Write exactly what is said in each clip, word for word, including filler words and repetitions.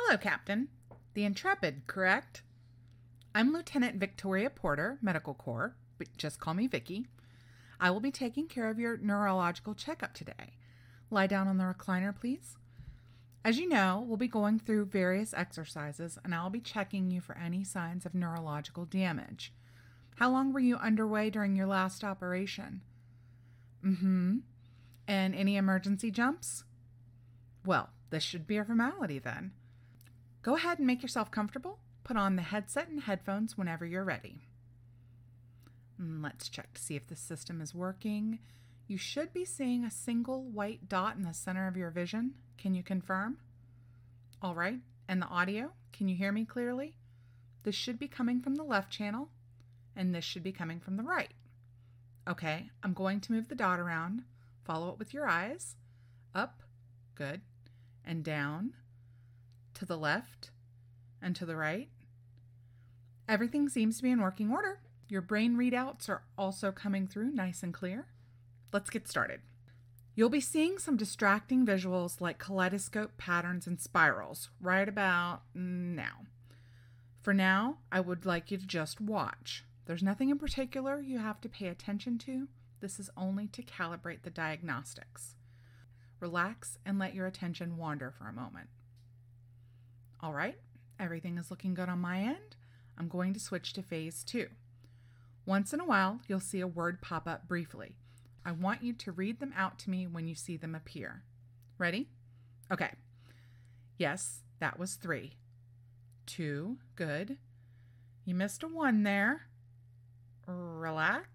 Hello, Captain. The Intrepid, correct? I'm Lieutenant Victoria Porter, Medical Corps, but just call me Vicky. I will be taking care of your neurological checkup today. Lie down on the recliner, please. As you know, we'll be going through various exercises, and I'll be checking you for any signs of neurological damage. How long were you underway during your last operation? Mm-hmm. And any emergency jumps? Well, this should be a formality then. Go ahead and make yourself comfortable. Put on the headset and headphones whenever you're ready. Let's check to see if the system is working. You should be seeing a single white dot in the center of your vision. Can you confirm? All right. And the audio? Can you hear me clearly? This should be coming from the left channel, and this should be coming from the right. Okay, I'm going to move the dot around. Follow it with your eyes. Up, good, and down, to the left, and to the right. Everything seems to be in working order. Your brain readouts are also coming through nice and clear. Let's get started. You'll be seeing some distracting visuals like kaleidoscope patterns and spirals right about now. For now, I would like you to just watch. There's nothing in particular you have to pay attention to. This is only to calibrate the diagnostics. Relax and let your attention wander for a moment. All right, everything is looking good on my end. I'm going to switch to phase two. Once in a while, you'll see a word pop up briefly. I want you to read them out to me when you see them appear. Ready? Okay. Yes, that was three. Two, good. You missed a one there. Relax.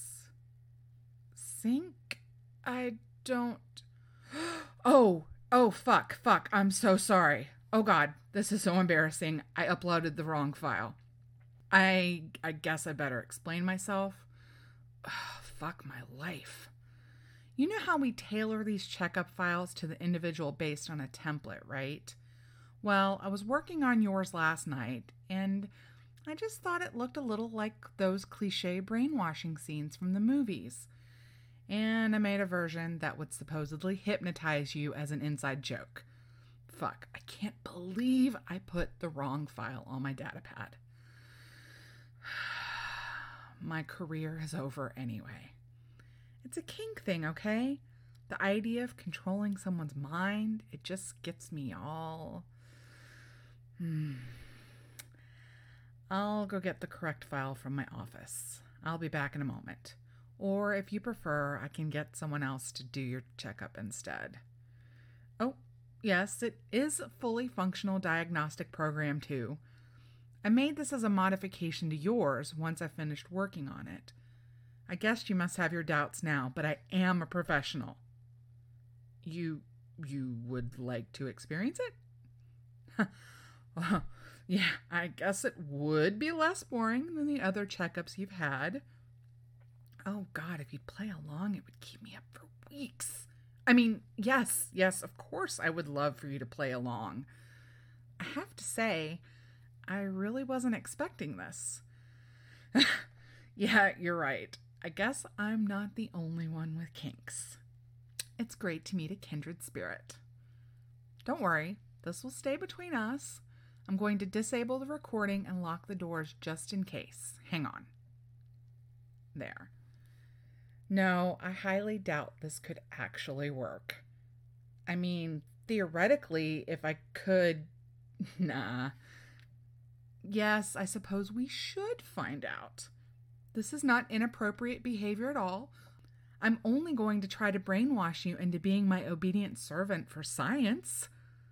Sync. I don't... Oh, oh, fuck, fuck. I'm so sorry. Oh God, this is so embarrassing. I uploaded the wrong file. I I guess I better explain myself. Ugh, fuck my life. You know how we tailor these checkup files to the individual based on a template, right? Well, I was working on yours last night, and I just thought it looked a little like those cliche brainwashing scenes from the movies. And I made a version that would supposedly hypnotize you as an inside joke. Fuck, I can't believe I put the wrong file on my data pad. My career is over anyway. It's a kink thing, okay? The idea of controlling someone's mind, it just gets me all... Hmm. I'll go get the correct file from my office. I'll be back in a moment. Or if you prefer, I can get someone else to do your checkup instead. Oh, yes, it is a fully functional diagnostic program too. I made this as a modification to yours once I finished working on it. I guess you must have your doubts now, but I am a professional. You, you would like to experience it? Well, yeah, I guess it would be less boring than the other checkups you've had. Oh God, if you'd play along, it would keep me up for weeks. I mean, yes, yes, of course I would love for you to play along. I have to say, I really wasn't expecting this. Yeah, you're right. I guess I'm not the only one with kinks. It's great to meet a kindred spirit. Don't worry, this will stay between us. I'm going to disable the recording and lock the doors just in case. Hang on. There. No, I highly doubt this could actually work. I mean, theoretically, if I could... Nah. Yes, I suppose we should find out. This is not inappropriate behavior at all. I'm only going to try to brainwash you into being my obedient servant for science.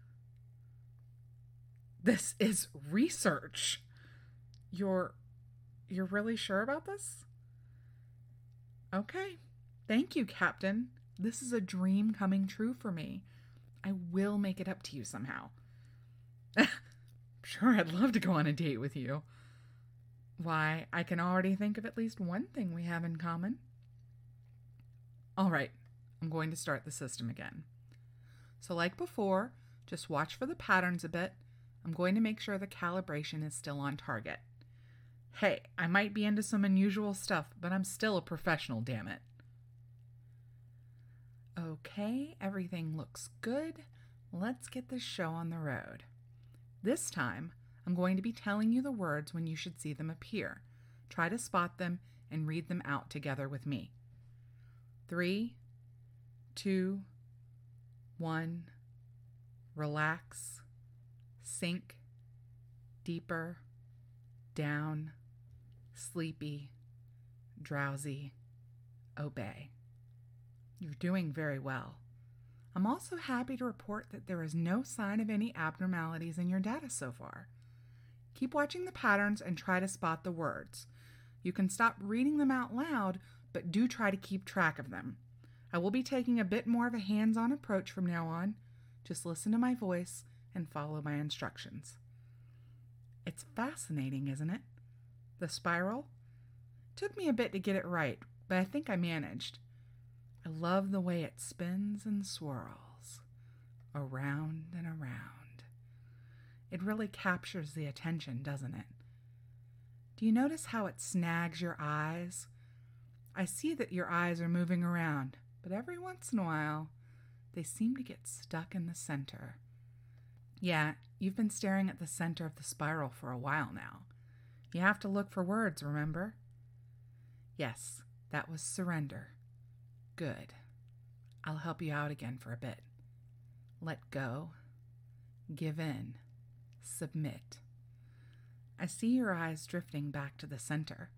This is research. You're... you're really sure about this? Okay. Thank you, Captain. This is a dream coming true for me. I will make it up to you somehow. Sure, I'd love to go on a date with you. Why, I can already think of at least one thing we have in common. All right, I'm going to start the system again. So like before, just watch for the patterns a bit. I'm going to make sure the calibration is still on target. Hey, I might be into some unusual stuff, but I'm still a professional, damn it. Okay, everything looks good. Let's get this show on the road. This time, I'm going to be telling you the words when you should see them appear. Try to spot them and read them out together with me. Three, two, one, relax, sink, deeper, down, sleepy, drowsy, obey. You're doing very well. I'm also happy to report that there is no sign of any abnormalities in your data so far. Keep watching the patterns and try to spot the words. You can stop reading them out loud, but do try to keep track of them. I will be taking a bit more of a hands-on approach from now on. Just listen to my voice and follow my instructions. It's fascinating, isn't it? The spiral? Took me a bit to get it right, but I think I managed. I love the way it spins and swirls, around and around. It really captures the attention, doesn't it? Do you notice how it snags your eyes? I see that your eyes are moving around, but every once in a while, they seem to get stuck in the center. Yeah, you've been staring at the center of the spiral for a while now. You have to look for words, remember? Yes, that was surrender. Good. I'll help you out again for a bit. Let go. Give in. Submit. I see your eyes drifting back to the center.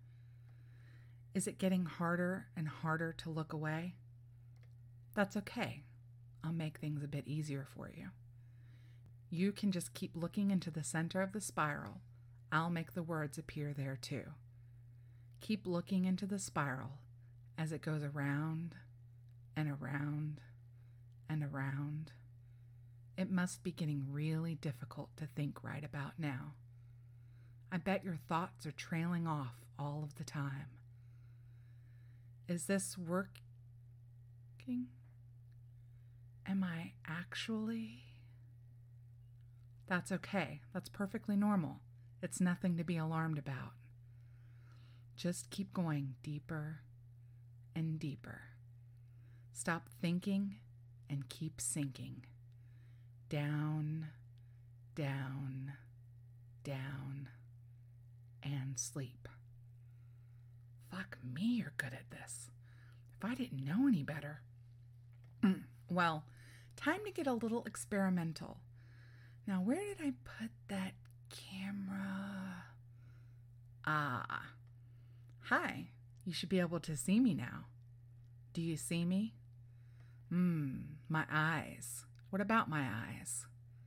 Is it getting harder and harder to look away? That's okay. I'll make things a bit easier for you. You can just keep looking into the center of the spiral. I'll make the words appear there too. Keep looking into the spiral as it goes around and around and around. It must be getting really difficult to think right about now. I bet your thoughts are trailing off all of the time. Is this working? Am I actually? That's okay. That's perfectly normal. It's nothing to be alarmed about. Just keep going deeper and deeper. Stop thinking and keep sinking. Down, down, down, and sleep. Fuck me, you're good at this. If I didn't know any better. Well, time to get a little experimental. Now, where did I put that camera? Ah. Hi, you should be able to see me now. Do you see me? Hmm, my eyes. What about my eyes?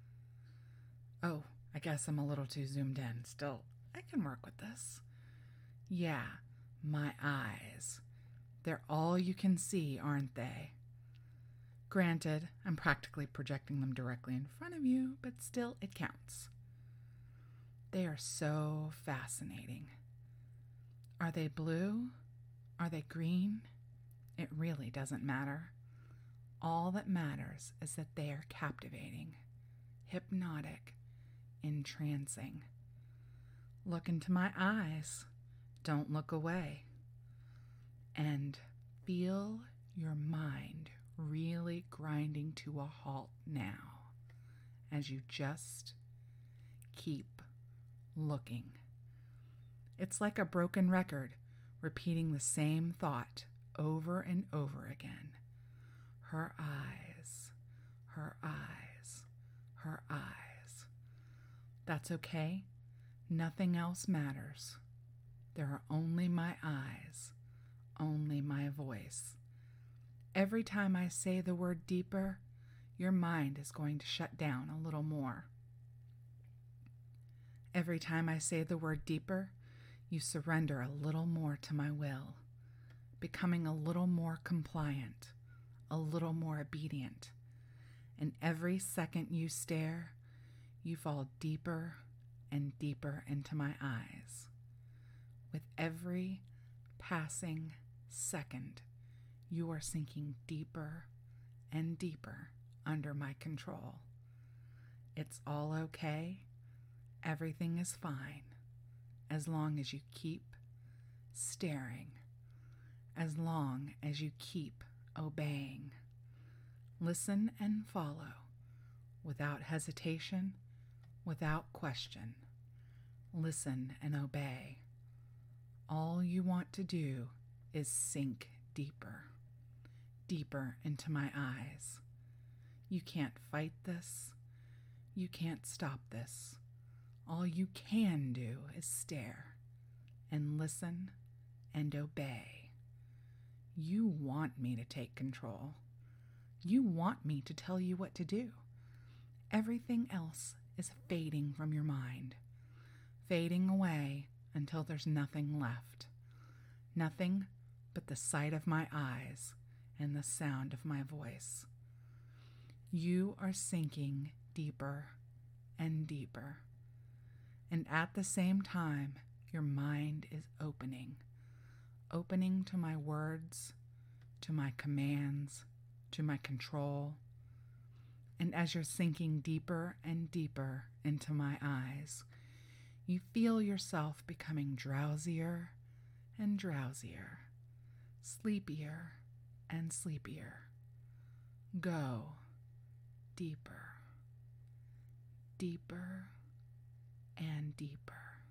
Oh, I guess I'm a little too zoomed in. Still, I can work with this. Yeah, my eyes. They're all you can see, aren't they? Granted, I'm practically projecting them directly in front of you, but still, it counts. They are so fascinating. Are they blue? Are they green? It really doesn't matter. All that matters is that they are captivating, hypnotic, entrancing. Look into my eyes. Don't look away. And feel your mind really grinding to a halt now as you just keep looking. It's like a broken record, repeating the same thought over and over again. Her eyes, her eyes, her eyes. That's okay. Nothing else matters. There are only my eyes, only my voice. Every time I say the word deeper, your mind is going to shut down a little more. Every time I say the word deeper, you surrender a little more to my will, becoming a little more compliant, a little more obedient. And every second you stare, you fall deeper and deeper into my eyes. With every passing second, you are sinking deeper and deeper under my control. It's all okay. Everything is fine. As long as you keep staring, as long as you keep obeying. Listen and follow without hesitation, without question. Listen and obey. All you want to do is sink deeper, deeper into my eyes. You can't fight this. You can't stop this. All you can do is stare and listen and obey. You want me to take control. You want me to tell you what to do. Everything else is fading from your mind, fading away until there's nothing left. Nothing but the sight of my eyes and the sound of my voice. You are sinking deeper and deeper. And at the same time, your mind is opening. Opening to my words, to my commands, to my control. And as you're sinking deeper and deeper into my eyes, you feel yourself becoming drowsier and drowsier, sleepier and sleepier. Go deeper, deeper and deeper.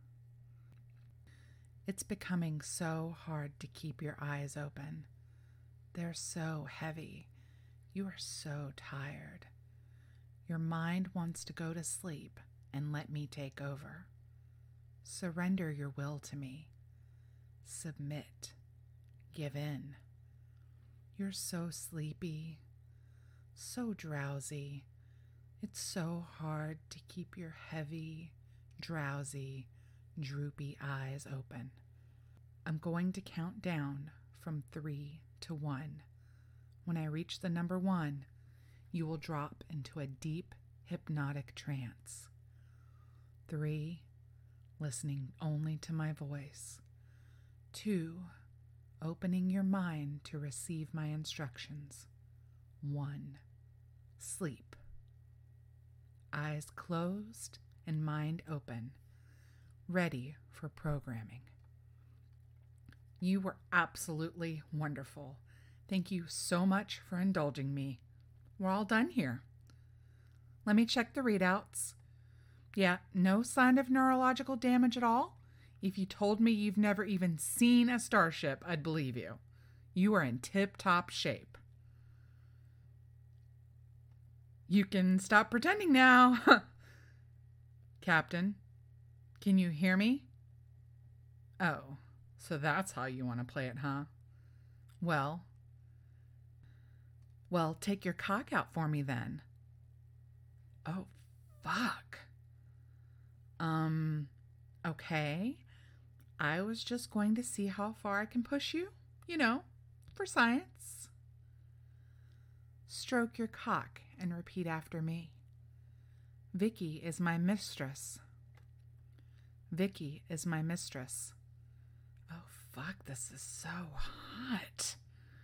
It's becoming so hard to keep your eyes open. They're so heavy. You are so tired. Your mind wants to go to sleep and let me take over. Surrender your will to me. Submit. Give in. You're so sleepy, so drowsy. It's so hard to keep your heavy, drowsy, droopy eyes open. I'm going to count down from three to one. When I reach the number one, you will drop into a deep, hypnotic trance. Three, listening only to my voice. Two, opening your mind to receive my instructions. One, sleep. Eyes closed and mind open, ready for programming. You were absolutely wonderful. Thank you so much for indulging me. We're all done here. Let me check the readouts. Yeah, no sign of neurological damage at all. If you told me you've never even seen a starship, I'd believe you. You are in tip-top shape. You can stop pretending now. Captain, can you hear me? Oh, so that's how you want to play it, huh? Well, well, take your cock out for me then. Oh, fuck. Um, okay. I was just going to see how far I can push you, you know, for science. Stroke your cock and repeat after me. Vicky is my mistress. Vicky is my mistress. Oh, fuck, this is so hot.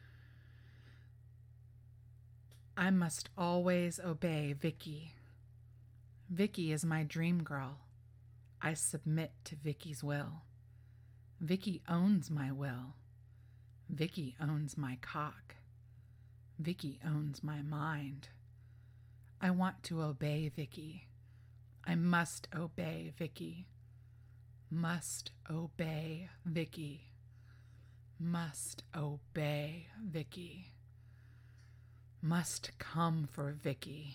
I must always obey Vicky. Vicky is my dream girl. I submit to Vicky's will. Vicky owns my will. Vicky owns my cock. Vicky owns my mind. I want to obey Vicky. I must obey Vicky. Must obey Vicky. Must obey Vicky. Must come for Vicky.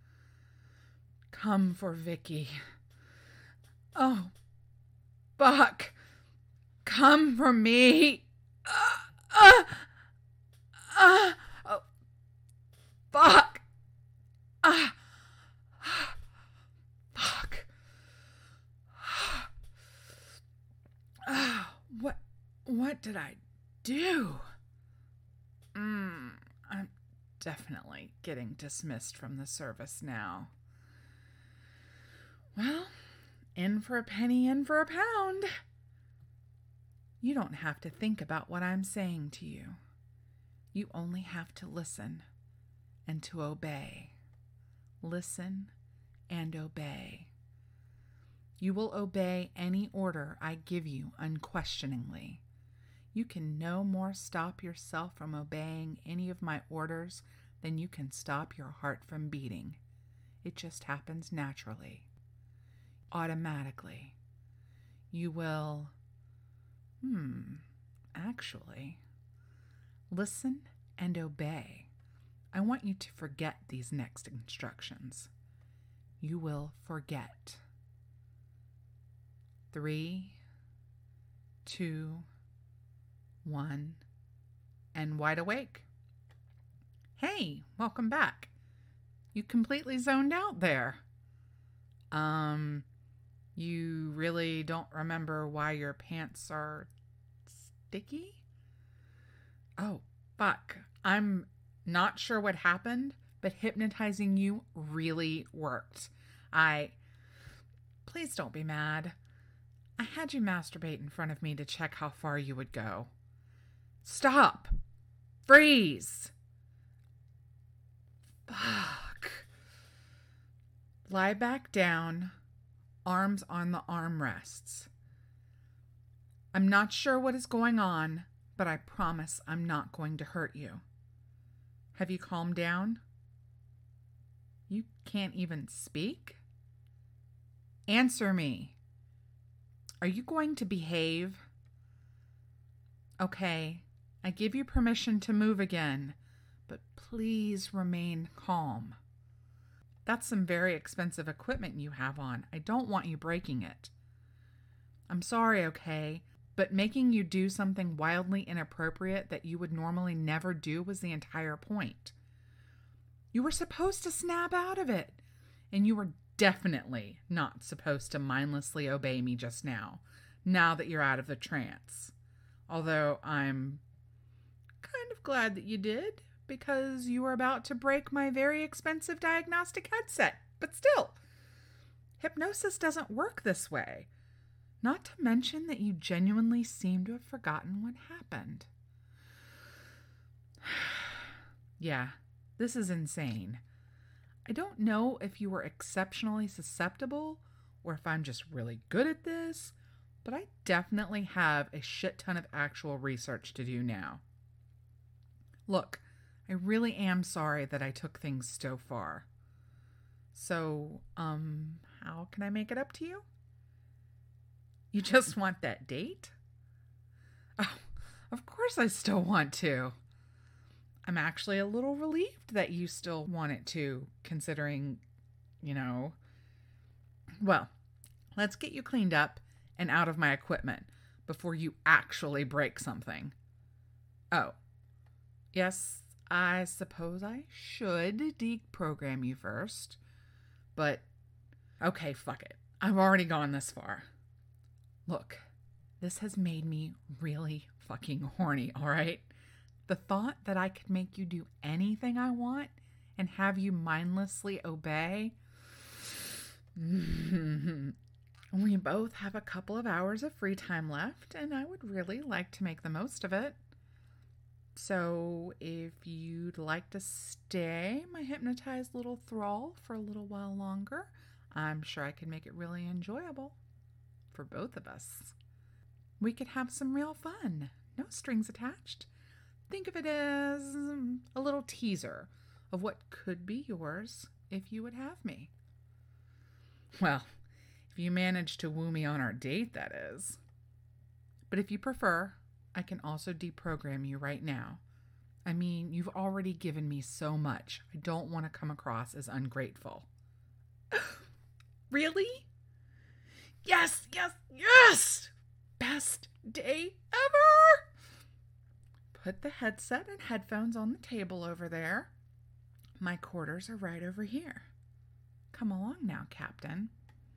Come for Vicky. Oh, fuck. Come for me. Uh, uh, uh, oh, fuck. Uh, fuck. Uh, what, what did I do? Mm, I'm definitely getting dismissed from the service now. Well, in for a penny, in for a pound. You don't have to think about what I'm saying to you. You only have to listen and to obey. Listen and obey. You will obey any order I give you unquestioningly. You can no more stop yourself from obeying any of my orders than you can stop your heart from beating. It just happens naturally. automatically. You will, hmm, actually, listen and obey. I want you to forget these next instructions. You will forget. Three, two, one, and wide awake. Hey, welcome back. You completely zoned out there. Um, you really don't remember why your pants are sticky? Oh, fuck. I'm not sure what happened, but hypnotizing you really worked. I... Please don't be mad. I had you masturbate in front of me to check how far you would go. Stop! Freeze! Fuck. Lie back down, arms on the armrests. I'm not sure what is going on, but I promise I'm not going to hurt you. Have you calmed down? You can't even speak? Answer me. Are you going to behave? Okay, I give you permission to move again, but please remain calm. That's some very expensive equipment you have on. I don't want you breaking it. I'm sorry, okay, but making you do something wildly inappropriate that you would normally never do was the entire point. You were supposed to snap out of it, and you were definitely not supposed to mindlessly obey me just now, now that you're out of the trance. Although I'm kind of glad that you did, because you were about to break my very expensive diagnostic headset. But still, hypnosis doesn't work this way. Not to mention that you genuinely seem to have forgotten what happened. Yeah, this is insane. I don't know if you were exceptionally susceptible or if I'm just really good at this, but I definitely have a shit ton of actual research to do now. Look, I really am sorry that I took things so far. So, um, how can I make it up to you? You just want that date? Oh, of course I still want to. I'm actually a little relieved that you still want it to, considering, you know. Well, let's get you cleaned up and out of my equipment before you actually break something. Oh, yes, I suppose I should deprogram you first. But, okay, fuck it. I've already gone this far. Look, this has made me really fucking horny, all right? The thought that I could make you do anything I want and have you mindlessly obey. We both have a couple of hours of free time left, and I would really like to make the most of it. So if you'd like to stay my hypnotized little thrall for a little while longer, I'm sure I can make it really enjoyable for both of us. We could have some real fun. No strings attached. Think of it as a little teaser of what could be yours if you would have me. Well, if you manage to woo me on our date, that is. But if you prefer, I can also deprogram you right now. I mean, you've already given me so much. I don't want to come across as ungrateful. Really? Yes, yes, yes! Best day ever! Put the headset and headphones on the table over there. My quarters are right over here. Come along now, Captain.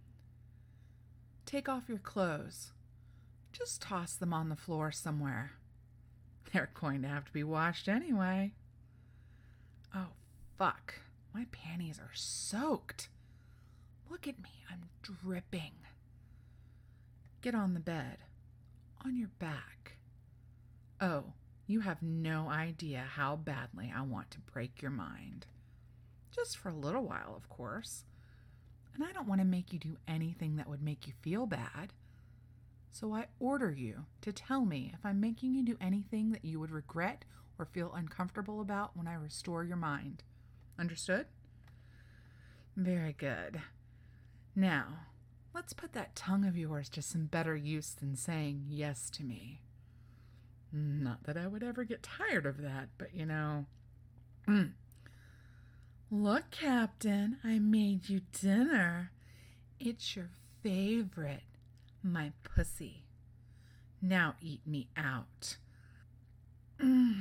Take off your clothes. Just toss them on the floor somewhere. They're going to have to be washed anyway. Oh, fuck. My panties are soaked. Look at me. I'm dripping. Get on the bed. On your back. Oh, you have no idea how badly I want to break your mind. Just for a little while, of course. And I don't want to make you do anything that would make you feel bad. So I order you to tell me if I'm making you do anything that you would regret or feel uncomfortable about when I restore your mind. Understood? Very good. Now, Let's put that tongue of yours to some better use than saying yes to me. Not that I would ever get tired of that, but you know. Mm. Look, Captain, I made you dinner. It's your favorite, my pussy. Now eat me out. Mm.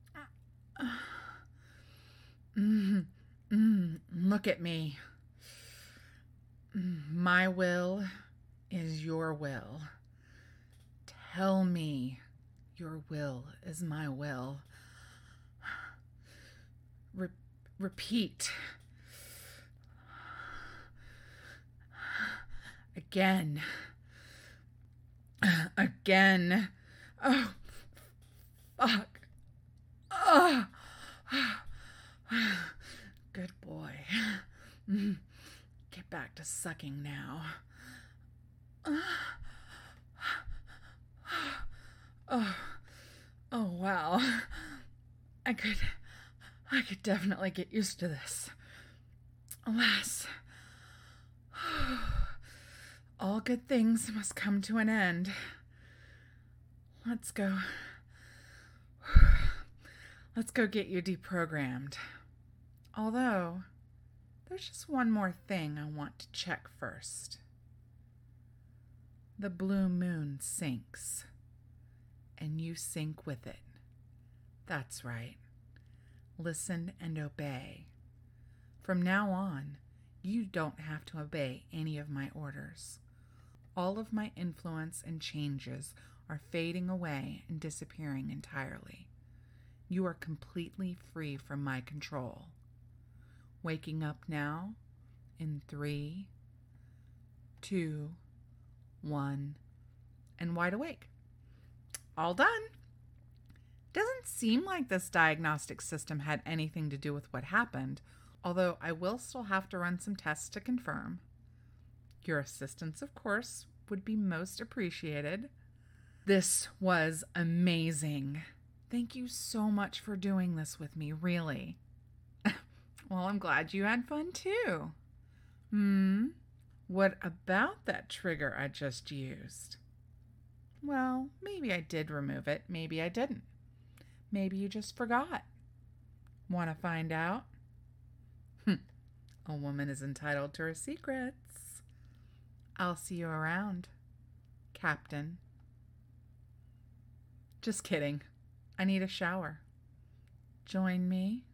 Mm. Mm. Look at me. My will is your will. Tell me your will is my will. Re- repeat. Again. Again. Oh, fuck. Oh. Good boy. Get back to sucking now. Oh, oh wow. I could, I could definitely get used to this. Alas, all good things must come to an end. Let's go. Let's go get you deprogrammed. Although, there's just one more thing I want to check first. The blue moon sinks, and you sink with it. That's right. Listen and obey. From now on, you don't have to obey any of my orders. All of my influence and changes are fading away and disappearing entirely. You are completely free from my control. Waking up now in three, two, one, and wide awake. All done. Doesn't seem like this diagnostic system had anything to do with what happened, although I will still have to run some tests to confirm. Your assistance, of course, would be most appreciated. This was amazing. Thank you so much for doing this with me, really. Well, I'm glad you had fun too. Hmm? What about that trigger I just used? Well, maybe I did remove it. Maybe I didn't. Maybe you just forgot. Want to find out? Hm. A woman is entitled to her secrets. I'll see you around, Captain. Just kidding. I need a shower. Join me